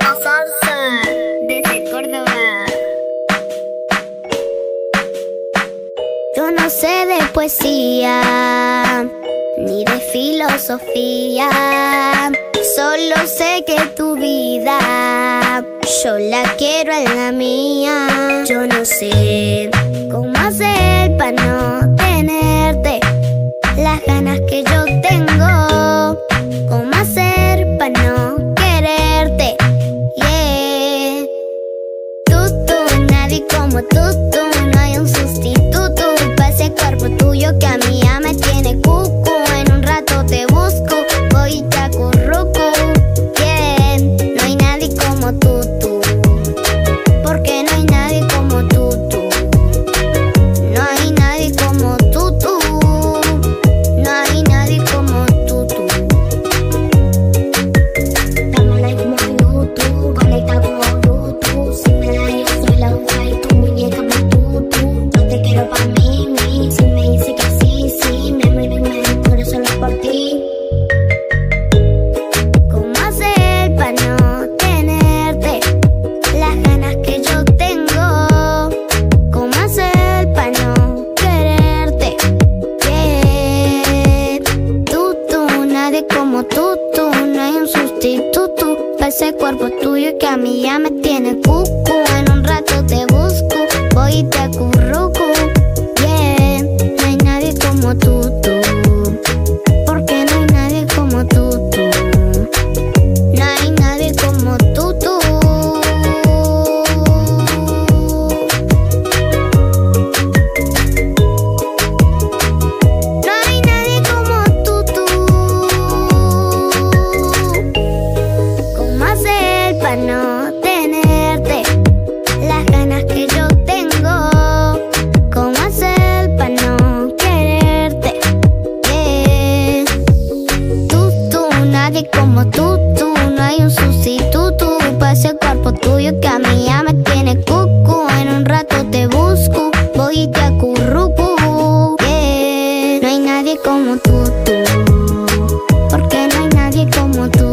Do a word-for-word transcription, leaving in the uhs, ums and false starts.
La salsa desde Córdoba. Yo no sé de poesía ni de filosofía, solo sé que tu vida yo la quiero en la mía. Yo no sé cómo hacer para no tenerte las ganas que yo tengo, cómo hacer para no quererte, yeah. Tú, tú, nadie como tú, tú, no hay un sustituto para ese cuerpo tuyo que a mí ya me tiene cucu. En un rato te busco, voy y te acurruco, yeah. No hay nadie como tú, tú, porque no hay nadie como tú, tú. No hay nadie como tú, tú. No hay nadie como tú, tú. Estamos live como en YouTube, conecta como Bluetooth. Si me da yo soy la wifi, tu muñeca por tú, tú. Yo te quiero pa' mí, mí. Si me dice que sí, sí, me muero y me muero solo por ti. ¿Cómo hacer pa' no tenerte las ganas que yo tengo? ¿Cómo hacer pa' no quererte? Yeah. Tú, tú, nadie como tú, tú, no hay un sustituto para ese cuerpo tuyo que a mí ya me tiene cucu. En un rato te busco, voy y te acurruco, yeah. No hay nadie como tú, tú, porque no hay nadie como tú, tú. No hay nadie como tú, tú. No hay nadie como tú, tú. ¿Cómo hacer para no tenerte las ganas que yo tengo? ¿Cómo hacer para no quererte? Yeah. Tú, tú, nadie como tú, tú, no hay un sustituto para ese cuerpo tuyo que a mí ya me tiene cucu. En un rato te busco, voy y te acurruco, yeah. No hay nadie como tú, tú, porque no hay nadie como tú.